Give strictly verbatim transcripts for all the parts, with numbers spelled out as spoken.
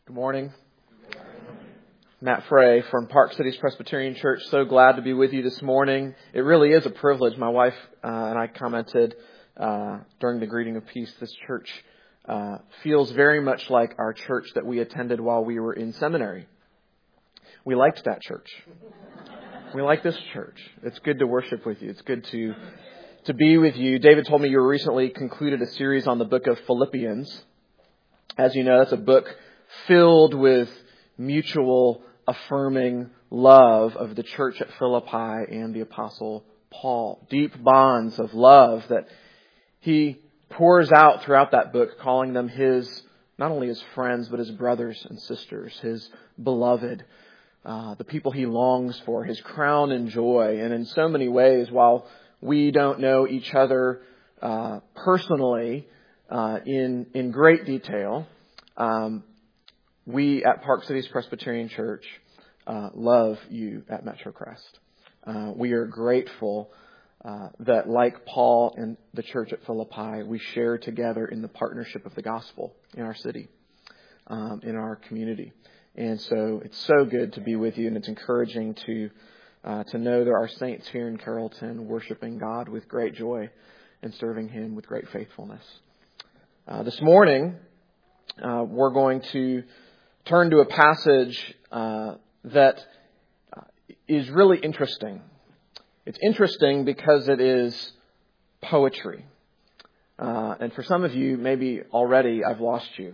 Good morning. Matt Frey from Park Cities Presbyterian Church. So glad to be with you this morning. It really is a privilege. My wife uh, and I commented uh, during the greeting of peace, this church uh, feels very much like our church that we attended while we were in seminary. We liked that church. We like this church. It's good to worship with you. It's good to to be with you. David told me you recently concluded a series on the book of Philippians. As you know, that's a book filled with mutual affirming love of the church at Philippi and the Apostle Paul. Deep bonds of love that he pours out throughout that book, calling them his, not only his friends, but his brothers and sisters, his beloved, uh, the people he longs for, his crown and joy. And in so many ways, while we don't know each other uh, personally uh, in in great detail, um, we at Park Cities Presbyterian Church uh, love you at MetroCrest. Uh, we are grateful uh, that, like Paul and the church at Philippi, we share together in the partnership of the gospel in our city, um, in our community. And so it's so good to be with you, and it's encouraging to uh, to know there are saints here in Carrollton worshiping God with great joy and serving Him with great faithfulness. Uh, this morning, uh, we're going to turn to a passage uh, that is really interesting. It's interesting because it is poetry. Uh, and for some of you, maybe already I've lost you.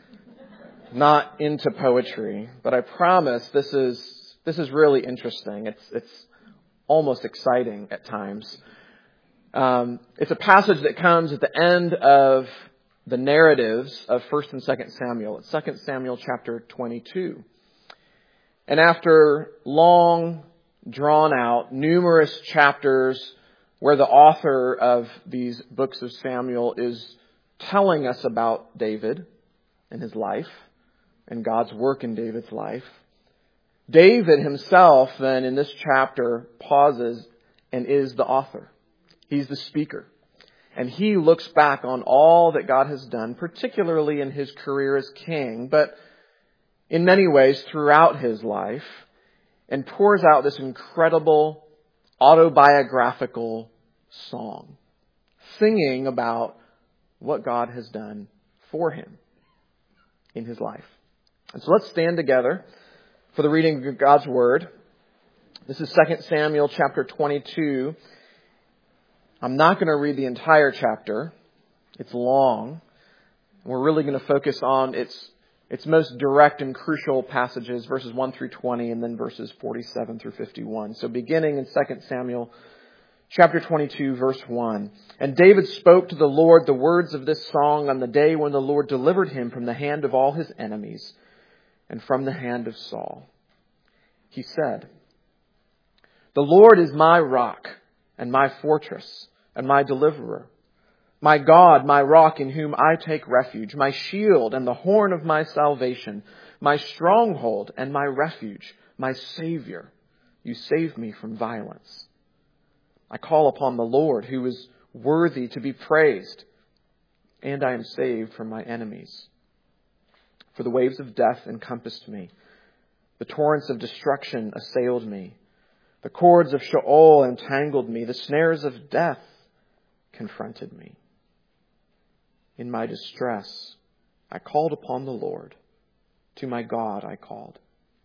Not into poetry, but I promise this is this is really interesting. It's it's almost exciting at times. Um, it's a passage that comes at the end of the narratives of First and Second Samuel. It's Second Samuel chapter twenty-two. And after long, drawn out, numerous chapters where the author of these books of Samuel is telling us about David and his life and God's work in David's life, David himself then in this chapter pauses and is the author. He's the speaker. And he looks back on all that God has done, particularly in his career as king, but in many ways throughout his life, and pours out this incredible autobiographical song, singing about what God has done for him in his life. And so let's stand together for the reading of God's Word. This is Second Samuel chapter twenty-two. I'm not going to read the entire chapter. It's long. We're really going to focus on its its most direct and crucial passages, verses one through twenty, and then verses forty-seven through fifty-one. So beginning in Second Samuel chapter twenty-two, verse one. And David spoke to the Lord the words of this song on the day when the Lord delivered him from the hand of all his enemies and from the hand of Saul. He said, "The Lord is my rock and my fortress, and my deliverer, my God, my rock in whom I take refuge, my shield and the horn of my salvation, my stronghold and my refuge, my Savior. You save me from violence. I call upon the Lord, who is worthy to be praised, and I am saved from my enemies. For the waves of death encompassed me. The torrents of destruction assailed me. The cords of Sheol entangled me. The snares of death confronted me. In my distress, I called upon the Lord. To my God I called.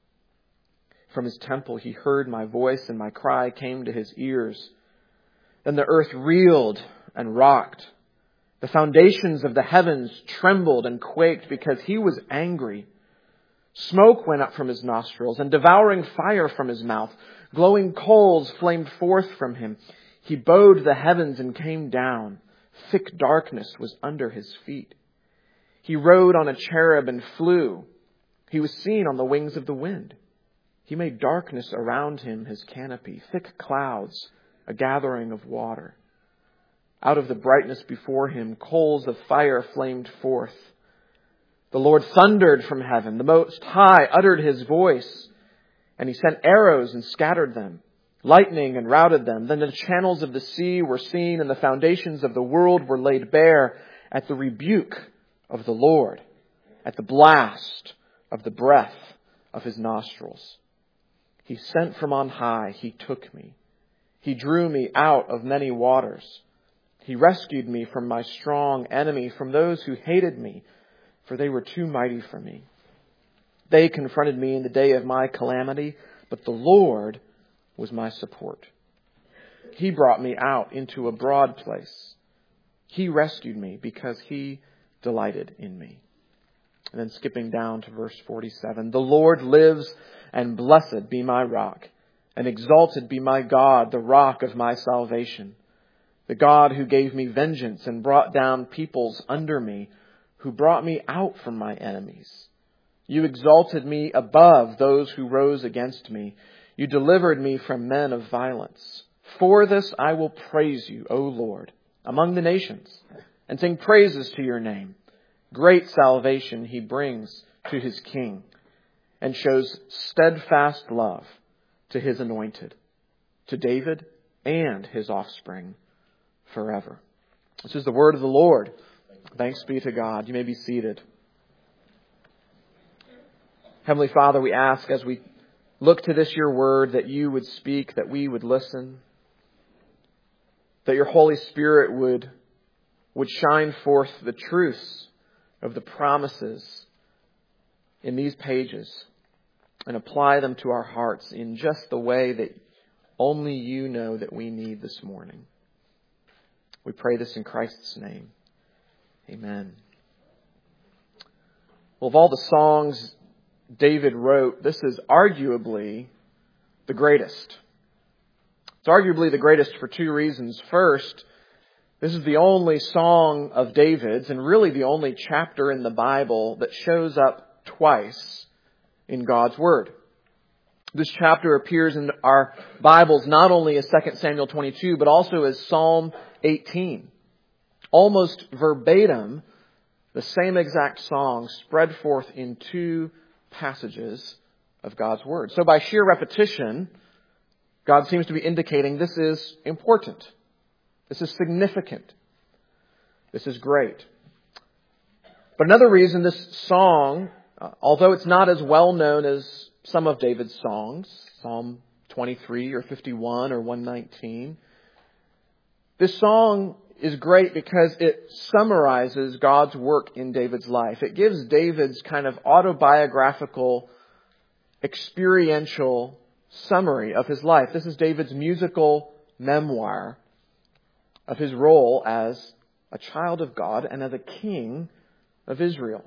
From his temple he heard my voice, and my cry came to his ears. Then the earth reeled and rocked. The foundations of the heavens trembled and quaked because he was angry. Smoke went up from his nostrils, and devouring fire from his mouth. Glowing coals flamed forth from him. He bowed the heavens and came down. Thick darkness was under his feet. He rode on a cherub and flew. He was seen on the wings of the wind. He made darkness around him his canopy, thick clouds, a gathering of water. Out of the brightness before him, coals of fire flamed forth. The Lord thundered from heaven. The Most High uttered his voice. And he sent arrows and scattered them, lightning and routed them. Then the channels of the sea were seen, and the foundations of the world were laid bare at the rebuke of the Lord, at the blast of the breath of his nostrils. He sent from on high, he took me. He drew me out of many waters. He rescued me from my strong enemy, from those who hated me, for they were too mighty for me. They confronted me in the day of my calamity, but the Lord was my support. He brought me out into a broad place. He rescued me because he delighted in me. And then skipping down to verse forty-seven, the Lord lives, and blessed be my rock, and exalted be my God, the rock of my salvation. The God who gave me vengeance and brought down peoples under me, who brought me out from my enemies. You exalted me above those who rose against me. You delivered me from men of violence. For this I will praise you, O Lord, among the nations, and sing praises to your name. Great salvation he brings to his king, and shows steadfast love to his anointed, to David and his offspring forever. This is the word of the Lord. Thanks be to God. You may be seated. Heavenly Father, we ask as we look to this your word that you would speak, that we would listen, that your Holy Spirit would, would shine forth the truths of the promises in these pages and apply them to our hearts in just the way that only you know that we need this morning. We pray this in Christ's name. Amen. Well, of all the songs David wrote, this is arguably the greatest. It's arguably the greatest for two reasons. First, this is the only song of David's, and really the only chapter in the Bible that shows up twice in God's Word. This chapter appears in our Bibles not only as Second Samuel twenty-two, but also as Psalm eighteen. Almost verbatim, the same exact song spread forth in two passages of God's Word. So by sheer repetition, God seems to be indicating this is important. This is significant. This is great. But another reason this song, uh, although it's not as well known as some of David's songs, Psalm twenty-three or fifty-one or one nineteen, this song is great because it summarizes God's work in David's life. It gives David's kind of autobiographical, experiential summary of his life. This is David's musical memoir of his role as a child of God and as a king of Israel.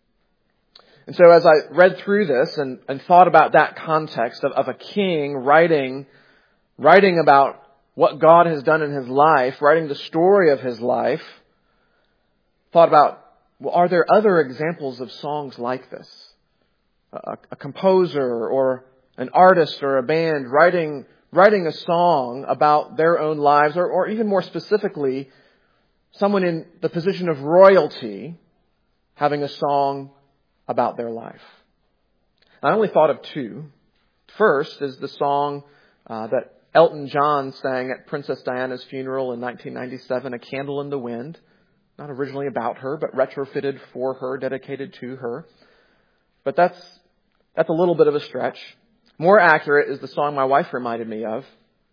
And so as I read through this and, and thought about that context of, of a king writing, writing about what God has done in his life, writing the story of his life, thought about, well, are there other examples of songs like this? A, a composer or an artist or a band writing writing a song about their own lives, or, or even more specifically, someone in the position of royalty having a song about their life. I only thought of two. First is the song uh, that Elton John sang at Princess Diana's funeral in nineteen ninety-seven, A Candle in the Wind. Not originally about her, but retrofitted for her, dedicated to her. But that's that's a little bit of a stretch. More accurate is the song my wife reminded me of,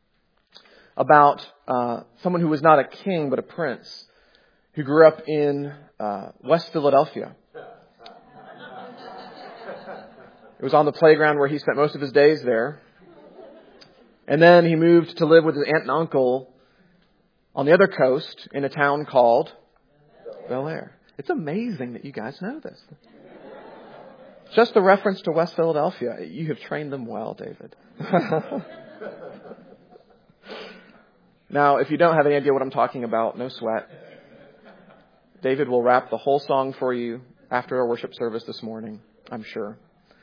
about uh, someone who was not a king but a prince, who grew up in uh, West Philadelphia. It was on the playground where he spent most of his days there. And then he moved to live with his aunt and uncle on the other coast in a town called Bel Air. It's amazing that you guys know this. Just the reference to West Philadelphia. You have trained them well, David. Now, if you don't have any idea what I'm talking about, no sweat. David will rap the whole song for you after our worship service this morning, I'm sure.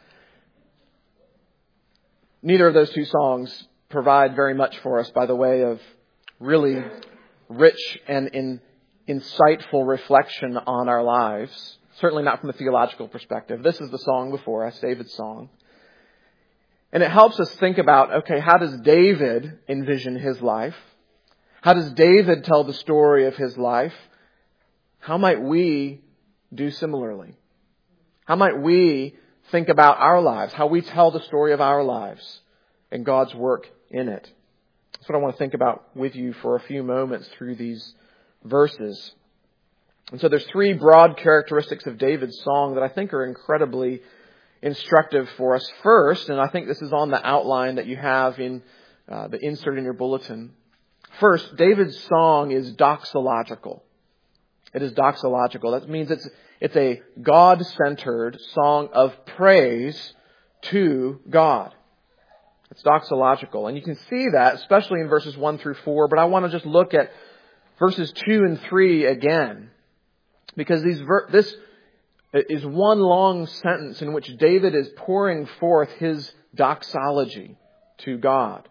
Neither of those two songs provide very much for us by the way of really rich and in, insightful reflection on our lives. Certainly not from a theological perspective. This is the song before us, David's song. And it helps us think about, okay, how does David envision his life? How does David tell the story of his life? How might we do similarly? How might we think about our lives, how we tell the story of our lives and God's work in it. That's what I want to think about with you for a few moments through these verses. And so there's three broad characteristics of David's song that I think are incredibly instructive for us. First, and I think this is on the outline that you have in uh, the insert in your bulletin. First, David's song is doxological. It is doxological. That means it's it's a God-centered song of praise to God. It's doxological. And you can see that, especially in verses one through four. But I want to just look at verses two and three again. Because these ver- this is one long sentence in which David is pouring forth his doxology to God.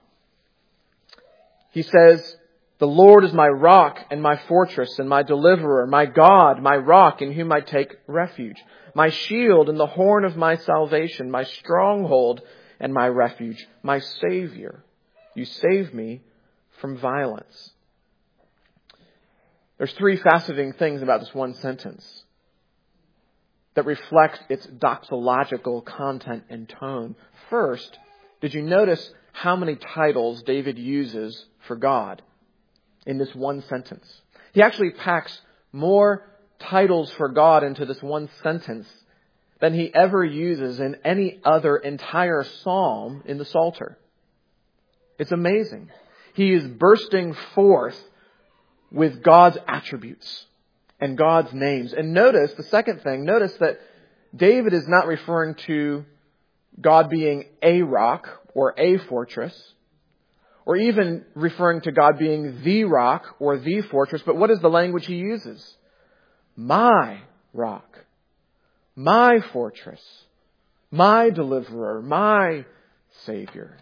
He says, "The Lord is my rock and my fortress and my deliverer, my God, my rock in whom I take refuge, my shield and the horn of my salvation, my stronghold and my refuge, my Savior. You save me from violence." There's three fascinating things about this one sentence that reflect its doxological content and tone. First, did you notice how many titles David uses for God in this one sentence? He actually packs more titles for God into this one sentence than he ever uses in any other entire psalm in the Psalter. It's amazing. He is bursting forth with God's attributes and God's names. And notice, the second thing, notice that David is not referring to God being a rock or a fortress, or even referring to God being the rock or the fortress. But what is the language he uses? My rock, my fortress, my deliverer, my Savior.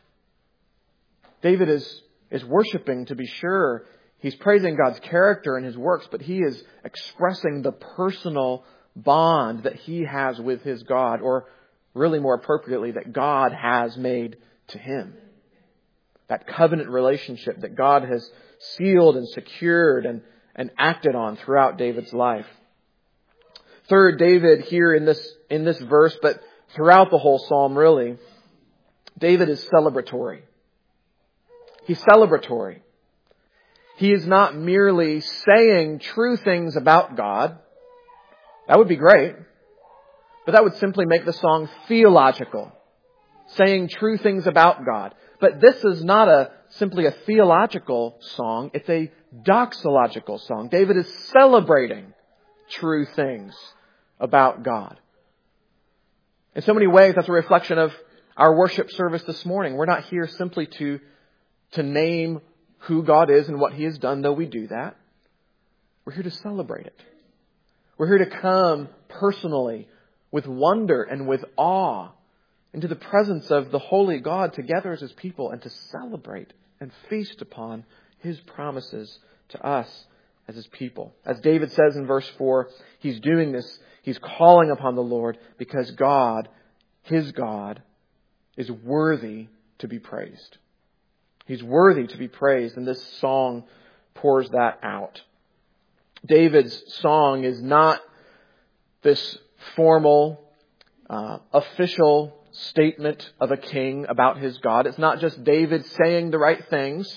David is, is worshiping, to be sure. He's praising God's character and His works, but he is expressing the personal bond that he has with his God, or really more appropriately, that God has made to him. That covenant relationship that God has sealed and secured and, and acted on throughout David's life. Third, David here in this, in this verse, but throughout the whole psalm really, David is celebratory. He's celebratory. He is not merely saying true things about God. That would be great. But that would simply make the song theological. Saying true things about God. But this is not a simply a theological song. It's a doxological song. David is celebrating true things about God. In so many ways, that's a reflection of our worship service this morning. We're not here simply to, to name who God is and what He has done, though we do that. We're here to celebrate it. We're here to come personally with wonder and with awe into the presence of the holy God together as His people, and to celebrate and feast upon His promises to us as His people. As David says in verse four, he's doing this, he's calling upon the Lord because God, his God, is worthy to be praised. He's worthy to be praised, and this song pours that out. David's song is not this formal, uh, official statement of a king about his God. It's not just David saying the right things,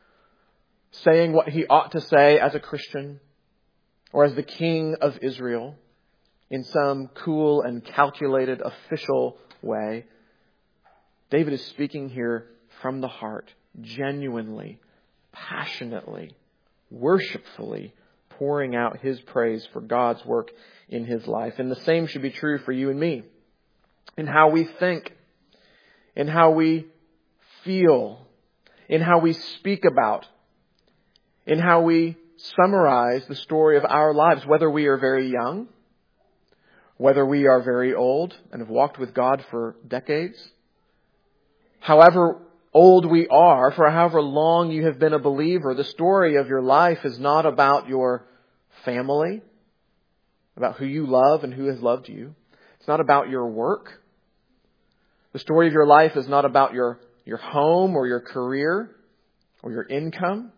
saying what he ought to say as a Christian or as the king of Israel in some cool and calculated official way. David is speaking here from the heart, genuinely, passionately, worshipfully pouring out his praise for God's work in his life. And the same should be true for you and me. In how we think, in how we feel, in how we speak about, in how we summarize the story of our lives, whether we are very young, whether we are very old and have walked with God for decades, however old we are, for however long you have been a believer, the story of your life is not about your family, about who you love and who has loved you. It's not about your work. The story of your life is not about your, your home or your career or your income.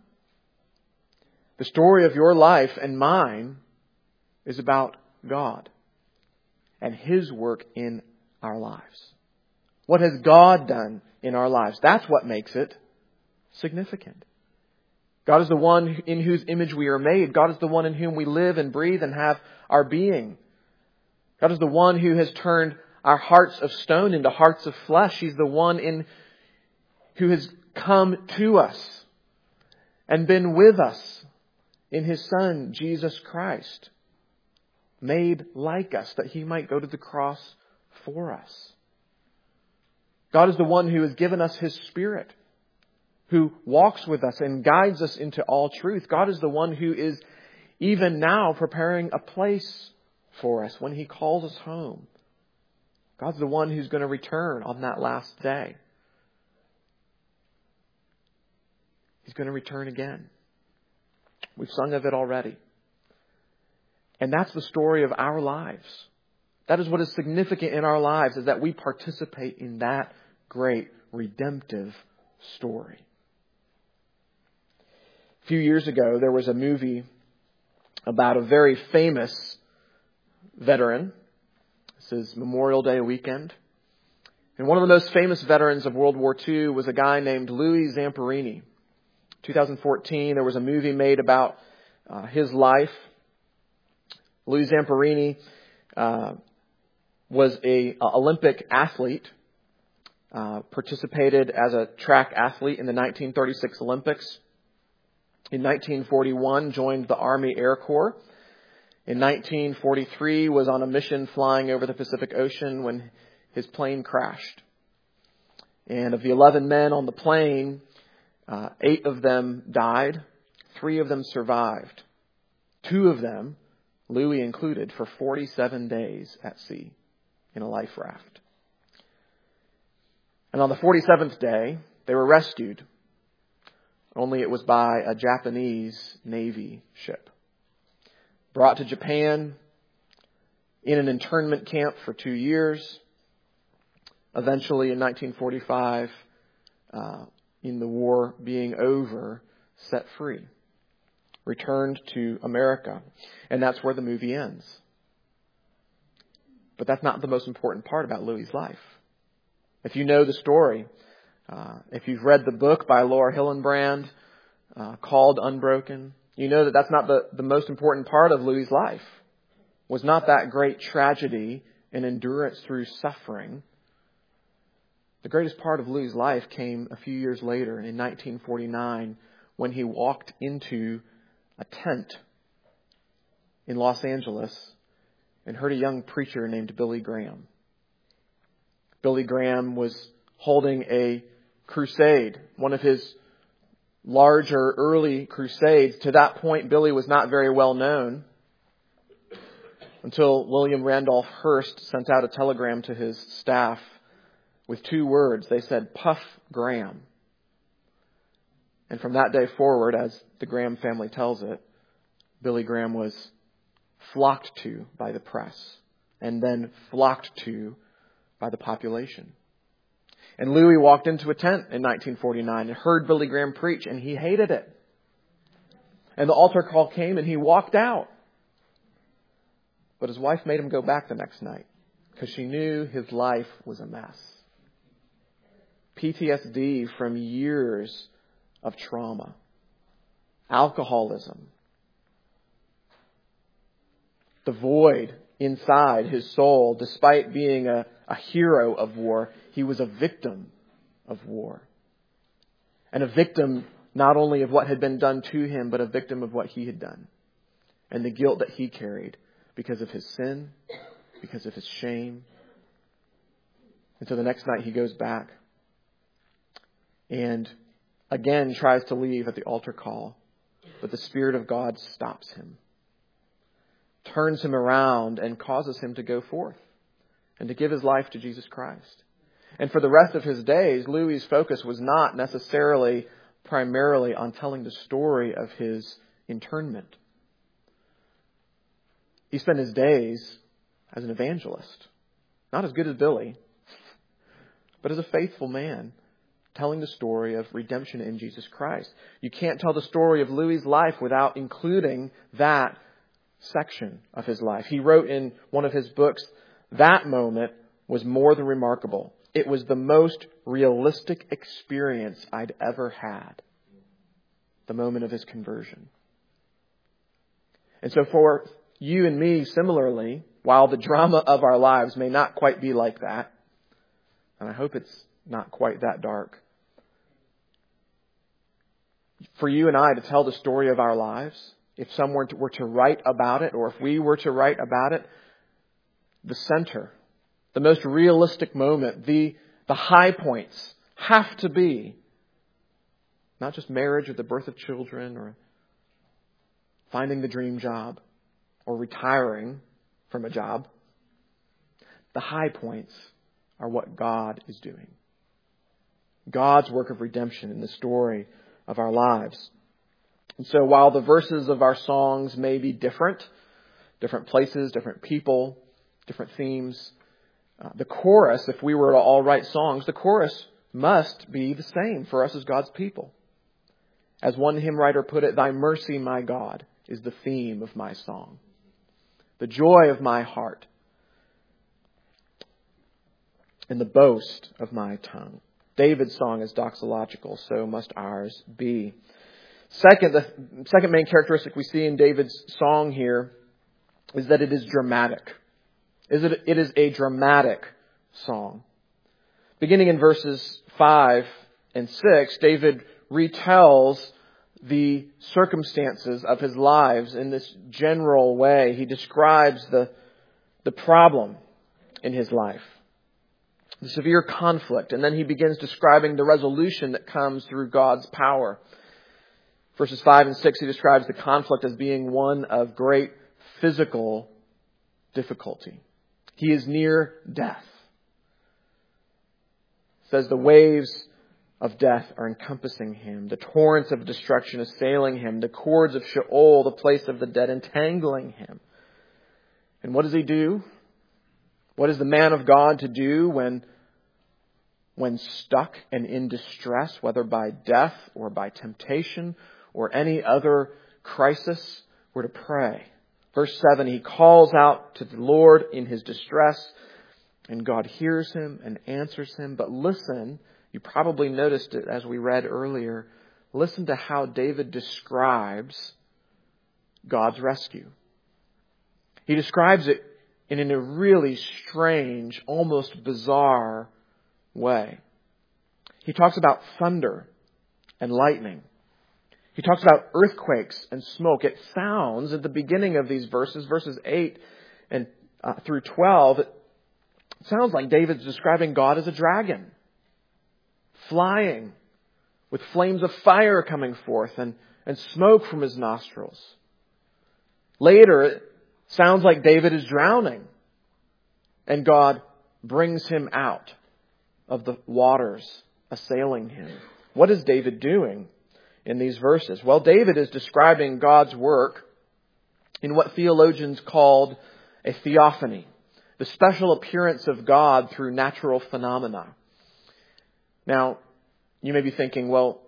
The story of your life and mine is about God and His work in our lives? What has God done in our lives? That's what makes it significant. God is the one in whose image we are made. God is the one in whom we live and breathe and have our being. God is the one who has turned our hearts of stone into hearts of flesh. He's the one in who has come to us and been with us in His Son, Jesus Christ, made like us, that He might go to the cross for us. God is the one who has given us His Spirit, who walks with us and guides us into all truth. God is the one who is even now preparing a place for us when He calls us home. God's the one who's going to return on that last day. He's going to return again. We've sung of it already. And that's the story of our lives. That is what is significant in our lives, is that we participate in that great redemptive story. A few years ago, there was a movie about a very famous veteran. This is Memorial Day weekend. And one of the most famous veterans of World War Two was a guy named Louis Zamperini. twenty fourteen, there was a movie made about uh, his life. Louis Zamperini uh, was a, a Olympic athlete, uh, participated as a track athlete in the nineteen thirty-six Olympics. In nineteen forty-one, joined the Army Air Corps. In nineteen forty-three, was on a mission flying over the Pacific Ocean when his plane crashed. And of the eleven men on the plane, uh, eight of them died. Three of them survived. Two of them, Louis included, for forty-seven days at sea in a life raft. And on the forty-seventh day, they were rescued. Only it was by a Japanese Navy ship. Brought to Japan in an internment camp for two years. Eventually, in nineteen forty-five, uh, in the war being over, set free. Returned to America. And that's where the movie ends. But that's not the most important part about Louis' life. If you know the story, uh, if you've read the book by Laura Hillenbrand, uh, called Unbroken, you know that that's not the, the most important part of Louis' life. Was not that great tragedy and endurance through suffering. The greatest part of Louis' life came a few years later, in nineteen forty-nine, when he walked into a tent in Los Angeles and heard a young preacher named Billy Graham. Billy Graham was holding a crusade, one of his larger early crusades. To that point, Billy was not very well known until William Randolph Hearst sent out a telegram to his staff with two words. They said, "Puff Graham." And from that day forward, as the Graham family tells it, Billy Graham was flocked to by the press and then flocked to by the population. And Louis walked into a tent in nineteen forty-nine and heard Billy Graham preach, and he hated it. And the altar call came and he walked out. But his wife made him go back the next night because she knew his life was a mess. P T S D from years of trauma, alcoholism, the void inside his soul. Despite being a, a hero of war, he was a victim of war. And a victim not only of what had been done to him, but a victim of what he had done. And the guilt that he carried because of his sin, because of his shame. And so the next night he goes back and again tries to leave at the altar call. But the Spirit of God stops him, turns him around, and causes him to go forth and to give his life to Jesus Christ. And for the rest of his days, Louis' focus was not necessarily primarily on telling the story of his internment. He spent his days as an evangelist, not as good as Billy, but as a faithful man, telling the story of redemption in Jesus Christ. You can't tell the story of Louis' life without including that section of his life. He wrote in one of his books, "That moment was more than remarkable. It was the most realistic experience I'd ever had. The moment of his conversion. And so for you and me, similarly, while the drama of our lives may not quite be like that, and I hope it's not quite that dark, for you and I to tell the story of our lives, if someone were to write about it, or if we were to write about it, the center, the most realistic moment, the, the high points have to be not just marriage or the birth of children or finding the dream job or retiring from a job. The high points are what God is doing. God's work of redemption in the story of our lives. And so while the verses of our songs may be different, different places, different people, different themes, uh, the chorus, if we were to all write songs, the chorus must be the same for us as God's people. As one hymn writer put it, "Thy mercy, my God, is the theme of my song, the joy of my heart, and the boast of my tongue." David's song is doxological, so must ours be. Second, the second main characteristic we see in David's song here is that it is dramatic. Is it? It is a dramatic song. Beginning in verses five and six, David retells the circumstances of his lives in this general way. He describes the, the problem in his life, the severe conflict, and then he begins describing the resolution that comes through God's power. Verses five and six, he describes the conflict as being one of great physical difficulty. He is near death. It says the waves of death are encompassing him. The torrents of destruction assailing him. The cords of Sheol, the place of the dead, entangling him. And what does he do? What is the man of God to do when, when stuck and in distress, whether by death or by temptation or any other crisis? We're to pray. Verse seven, he calls out to the Lord in his distress, and God hears him and answers him. But listen, you probably noticed it as we read earlier. Listen to how David describes God's rescue. He describes it in a really strange, almost bizarre way. He talks about thunder and lightning. He talks about earthquakes and smoke. It sounds at the beginning of these verses, verses eight and uh, through twelve, it sounds like David's describing God as a dragon, flying with flames of fire coming forth and, and smoke from his nostrils. Later, it sounds like David is drowning and God brings him out of the waters assailing him. What is David doing in these verses? Well, David is describing God's work in what theologians called a theophany, the special appearance of God through natural phenomena. Now, you may be thinking, well,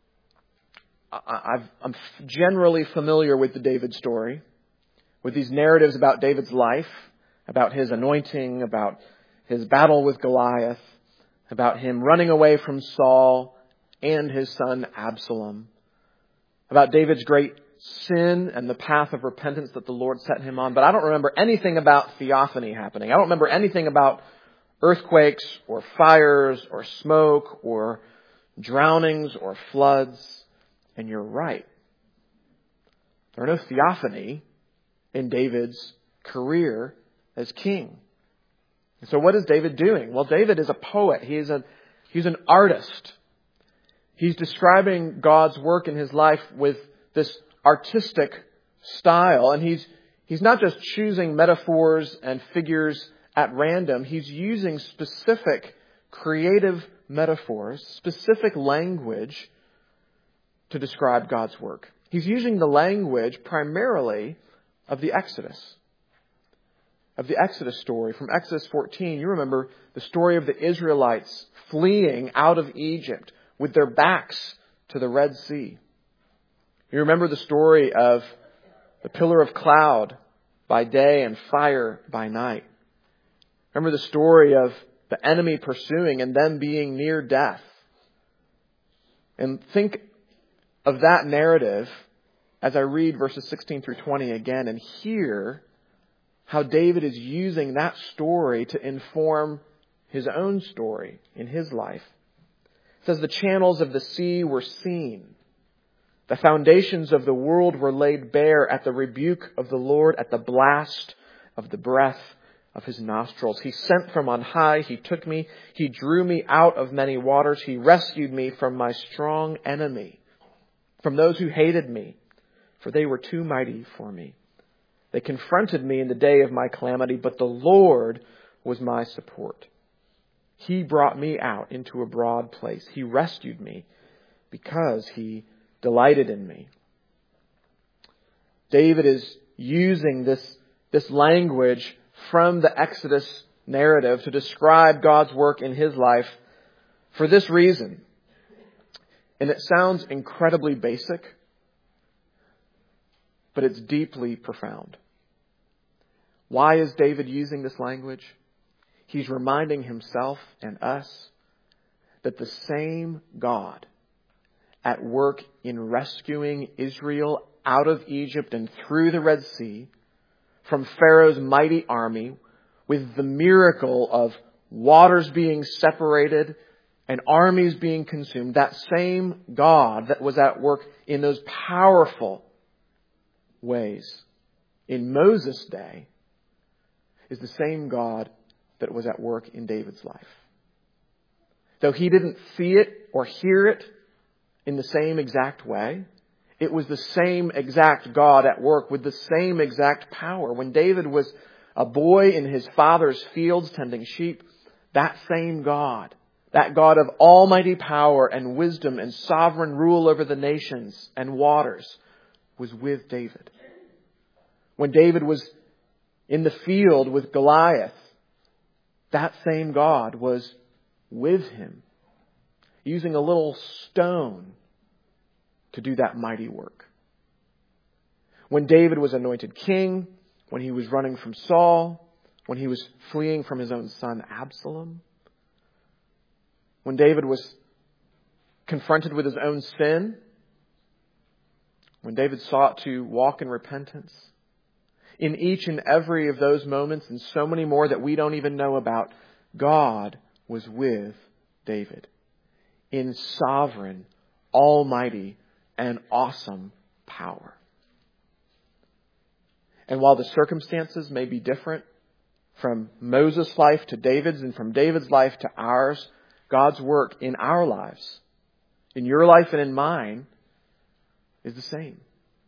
I've, I'm generally familiar with the David story, with these narratives about David's life, about his anointing, about his battle with Goliath, about him running away from Saul and his son Absalom, about David's great sin and the path of repentance that the Lord set him on. But I don't remember anything about theophany happening. I don't remember anything about earthquakes or fires or smoke or drownings or floods. And you're right. There are no theophany in David's career as king. So what is David doing? Well, David is a poet. He is a, he's an artist. He's describing God's work in his life with this artistic style. And he's, he's not just choosing metaphors and figures at random. He's using specific creative metaphors, specific language to describe God's work. He's using the language primarily of the Exodus. Of the Exodus story from Exodus fourteen. You remember the story of the Israelites fleeing out of Egypt with their backs to the Red Sea. You remember the story of the pillar of cloud by day and fire by night. Remember the story of the enemy pursuing and them being near death. And think of that narrative as I read verses sixteen through twenty again and hear how David is using that story to inform his own story in his life. It says, the channels of the sea were seen. The foundations of the world were laid bare at the rebuke of the Lord, at the blast of the breath of his nostrils. He sent from on high. He took me. He drew me out of many waters. He rescued me from my strong enemy, from those who hated me, for they were too mighty for me. They confronted me in the day of my calamity, but the Lord was my support. He brought me out into a broad place. He rescued me because he delighted in me. David is using this, this language from the Exodus narrative to describe God's work in his life for this reason. And it sounds incredibly basic, but it's deeply profound. Why is David using this language? He's reminding himself and us that the same God at work in rescuing Israel out of Egypt and through the Red Sea from Pharaoh's mighty army, with the miracle of waters being separated and armies being consumed, that same God that was at work in those powerful ways in Moses' day is the same God that was at work in David's life. Though he didn't see it or hear it in the same exact way, it was the same exact God at work with the same exact power. When David was a boy in his father's fields tending sheep, that same God, that God of almighty power and wisdom and sovereign rule over the nations and waters, was with David. When David was in the field with Goliath, that same God was with him, using a little stone to do that mighty work. When David was anointed king, when he was running from Saul, when he was fleeing from his own son Absalom, when David was confronted with his own sin, when David sought to walk in repentance, in each and every of those moments and so many more that we don't even know about, God was with David in sovereign, almighty, and awesome power. And while the circumstances may be different from Moses' life to David's and from David's life to ours, God's work in our lives, in your life and in mine, is the same.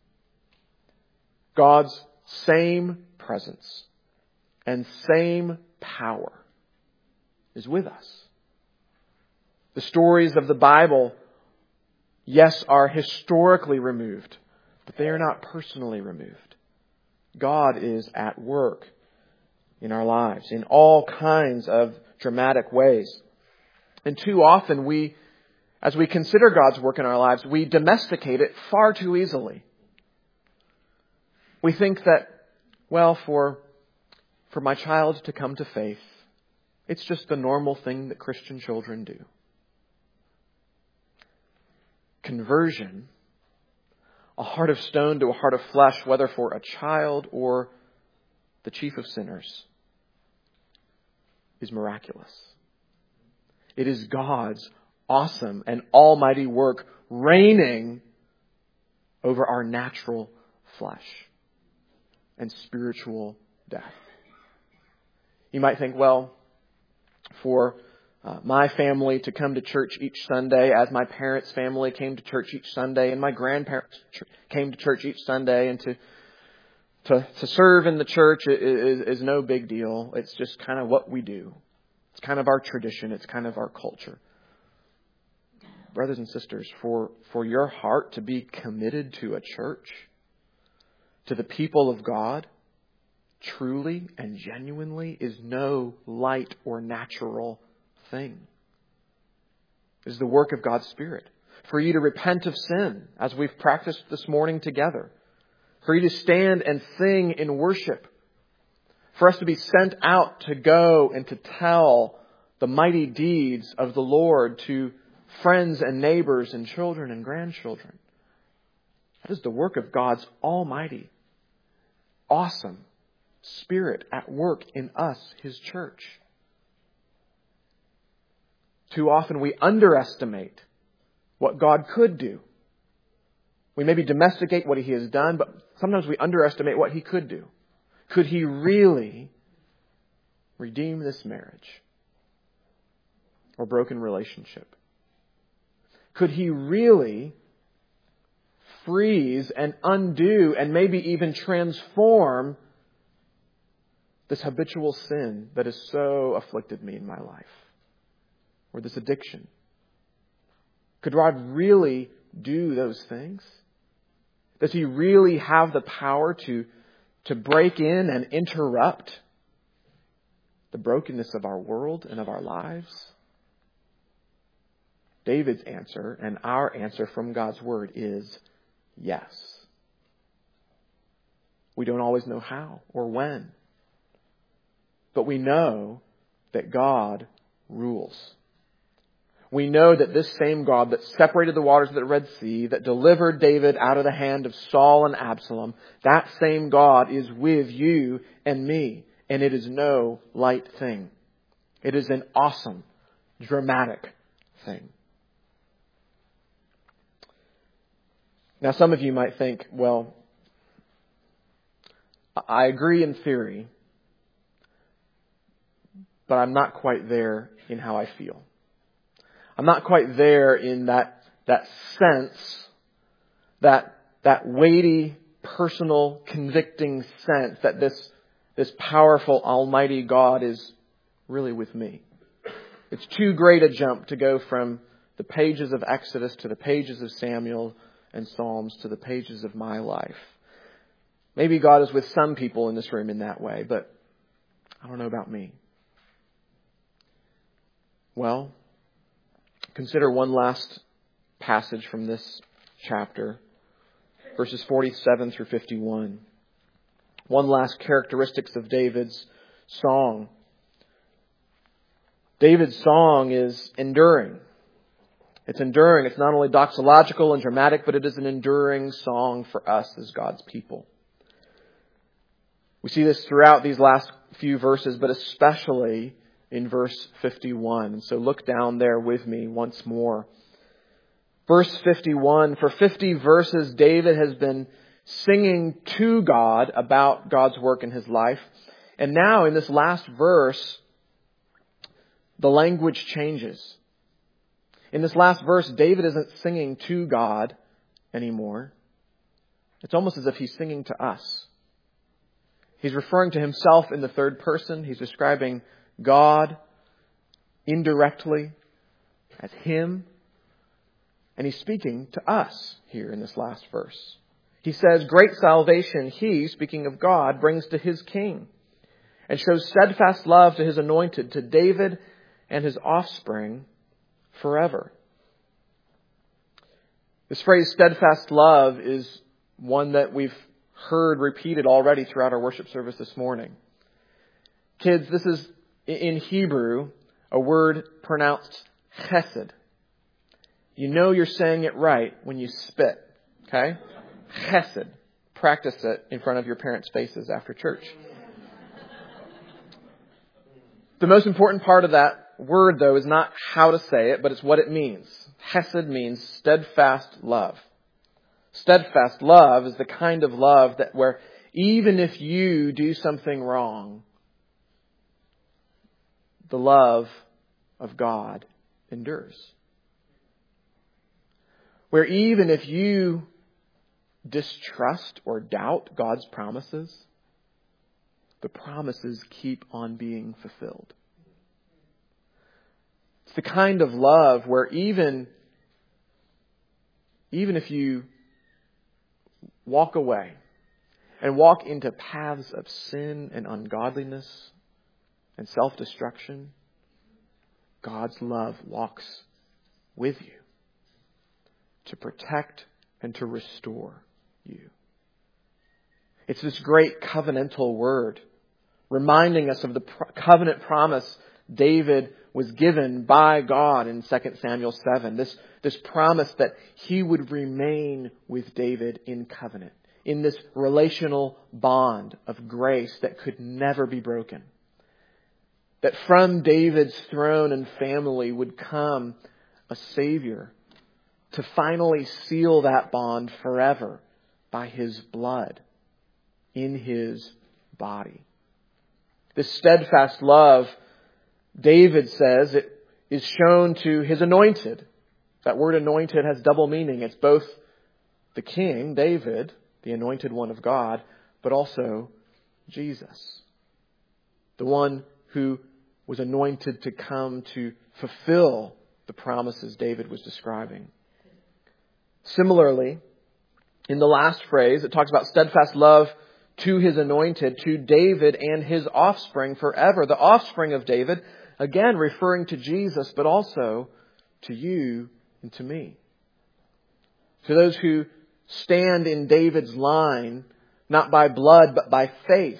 God's same presence and same power is with us. The stories of the Bible, yes, are historically removed, but they are not personally removed. God is at work in our lives in all kinds of dramatic ways. And too often we, as we consider God's work in our lives, we domesticate it far too easily. We think that, well, for, for my child to come to faith, it's just the normal thing that Christian children do. Conversion, a heart of stone to a heart of flesh, whether for a child or the chief of sinners, is miraculous. It is God's awesome and almighty work reigning over our natural flesh and spiritual death. You might think, well, for uh, my family to come to church each Sunday, as my parents' family came to church each Sunday, and my grandparents ch- came to church each Sunday, and to to, to serve in the church is, is no big deal. It's just kind of what we do. It's kind of our tradition. It's kind of our culture. Brothers and sisters, for, for your heart to be committed to a church, to the people of God, truly and genuinely, is no light or natural thing. It is the work of God's Spirit. For you to repent of sin, as we've practiced this morning together. For you to stand and sing in worship. for us to be sent out to go and to tell the mighty deeds of the Lord to friends and neighbors and children and grandchildren. That is the work of God's almighty, awesome Spirit at work in us, His church. Too often we underestimate what God could do. We maybe domesticate what He has done, but sometimes we underestimate what He could do. Could He really redeem this marriage or broken relationship? Could He really freeze and undo and maybe even transform this habitual sin that has so afflicted me in my life? Or this addiction? Could God really do those things? Does He really have the power to, to break in and interrupt the brokenness of our world and of our lives? David's answer and our answer from God's Word is yes. We don't always know how or when, but we know that God rules. We know that this same God that separated the waters of the Red Sea, that delivered David out of the hand of Saul and Absalom, that same God is with you and me. And it is no light thing. It is an awesome, dramatic thing. Now, some of you might think, well, I agree in theory, but I'm not quite there in how I feel. I'm not quite there in that, that sense, that, that weighty, personal, convicting sense that this, this powerful, almighty God is really with me. It's too great a jump to go from the pages of Exodus to the pages of Samuel and Psalms to the pages of my life. Maybe God is with some people in this room in that way, but I don't know about me. Well, consider one last passage from this chapter, verses forty-seven through fifty-one. One last characteristics of David's song. David's song is enduring. It's enduring. It's not only doxological and dramatic, but it is an enduring song for us as God's people. We see this throughout these last few verses, but especially in verse fifty-one. So look down there with me once more. Verse fifty-one, for fifty verses, David has been singing to God about God's work in his life. And now in this last verse, the language changes. In this last verse, David isn't singing to God anymore. It's almost as if he's singing to us. He's referring to himself in the third person. He's describing God indirectly as Him. And he's speaking to us here in this last verse. He says, great salvation He, speaking of God, brings to His king and shows steadfast love to His anointed, to David and his offspring forever. This phrase, steadfast love, is one that we've heard repeated already throughout our worship service this morning. Kids, this is in Hebrew a word pronounced chesed. You know you're saying it right when you spit. Okay? Chesed. Practice it in front of your parents' faces after church. The most important part of that word, though, is not how to say it, but it's what it means. Chesed means steadfast love. Steadfast love is the kind of love that where even if you do something wrong, the love of God endures. Where even if you distrust or doubt God's promises, the promises keep on being fulfilled. It's the kind of love where even, even if you walk away and walk into paths of sin and ungodliness and self-destruction, God's love walks with you to protect and to restore you. It's this great covenantal word reminding us of the covenant promise David was given by God in Second Samuel seven. This, this promise that he would remain with David in covenant, in this relational bond of grace that could never be broken. That from David's throne and family would come a Savior to finally seal that bond forever by His blood in His body. This steadfast love, David says, it is shown to His anointed. That word anointed has double meaning. It's both the king, David, the anointed one of God, but also Jesus, the one who was anointed to come to fulfill the promises David was describing. Similarly, in the last phrase, it talks about steadfast love to His anointed, to David and his offspring forever. The offspring of David, again referring to Jesus, but also to you and to me. To those who stand in David's line, not by blood, but by faith,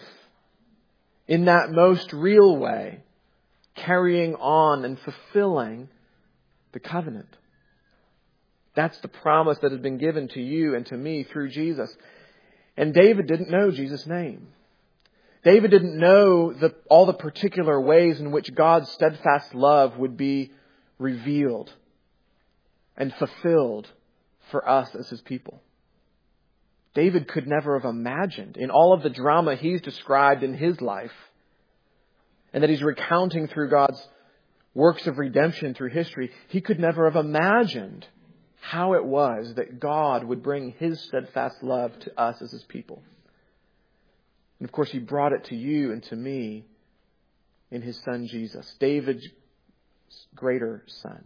in that most real way, carrying on and fulfilling the covenant. That's the promise that has been given to you and to me through Jesus. And David didn't know Jesus' name. David didn't know the, all the particular ways in which God's steadfast love would be revealed and fulfilled for us as His people. David could never have imagined, in all of the drama he's described in his life, and that he's recounting through God's works of redemption through history, he could never have imagined how it was that God would bring His steadfast love to us as His people. And of course, He brought it to you and to me in His Son Jesus, David's greater son.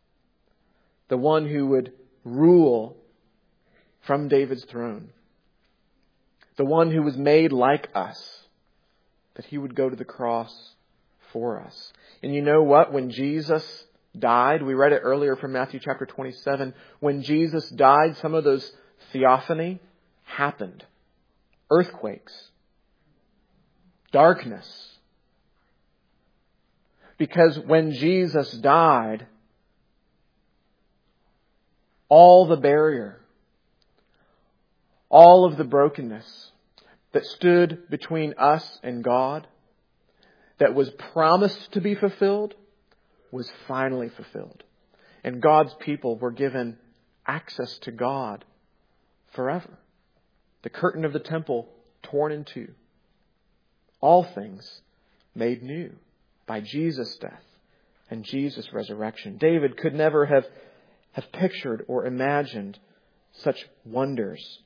The one who would rule from David's throne. The one who was made like us, that He would go to the cross for us. And you know what? When Jesus died, we read it earlier from Matthew chapter twenty-seven, when Jesus died, some of those theophany happened. Earthquakes. Darkness. Because when Jesus died, all the barrier, all of the brokenness that stood between us and God, that was promised to be fulfilled, was finally fulfilled. And God's people were given access to God forever. The curtain of the temple torn in two. All things made new by Jesus' death and Jesus' resurrection. David could never have, have pictured or imagined such wonders.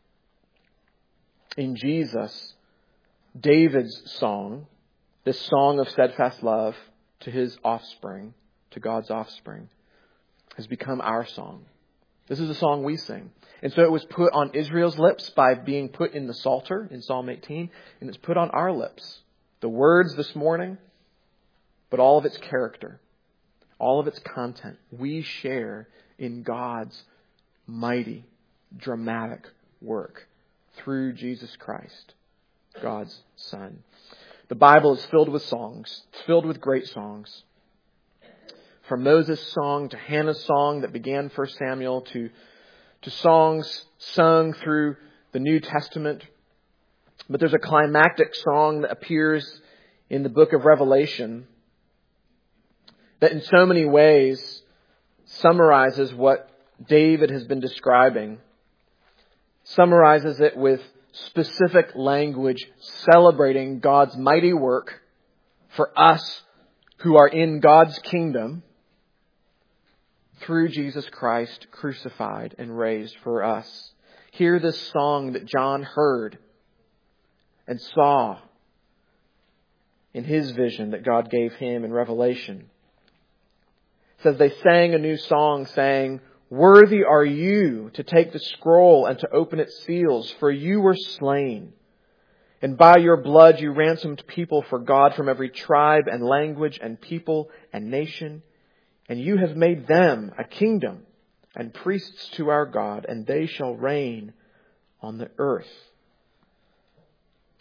In Jesus, David's song, this song of steadfast love to his offspring, to God's offspring, has become our song. This is a song we sing. And so it was put on Israel's lips by being put in the Psalter in Psalm eighteen, and it's put on our lips. The words this morning, but all of its character, all of its content, we share in God's mighty, dramatic work through Jesus Christ, God's Son. The Bible is filled with songs. It's filled with great songs. From Moses' song to Hannah's song that began First Samuel to, to songs sung through the New Testament. But there's a climactic song that appears in the book of Revelation that in so many ways summarizes what David has been describing. Summarizes it with specific language celebrating God's mighty work for us who are in God's kingdom through Jesus Christ crucified and raised for us. Hear this song that John heard and saw in his vision that God gave him in Revelation. It says, they sang a new song saying, "Worthy are you to take the scroll and to open its seals, for you were slain. And by your blood you ransomed people for God from every tribe and language and people and nation. And you have made them a kingdom and priests to our God, and they shall reign on the earth."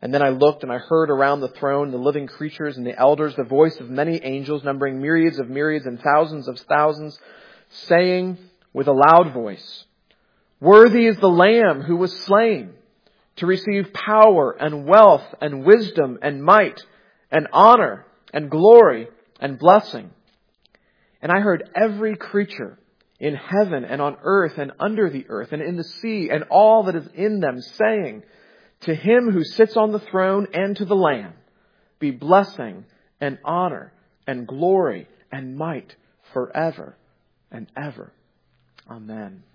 And then I looked and I heard around the throne the living creatures and the elders, the voice of many angels, numbering myriads of myriads and thousands of thousands, saying with a loud voice, "Worthy is the Lamb who was slain to receive power and wealth and wisdom and might and honor and glory and blessing." And I heard every creature in heaven and on earth and under the earth and in the sea and all that is in them saying, "To him who sits on the throne and to the Lamb be blessing and honor and glory and might forever and ever. Amen."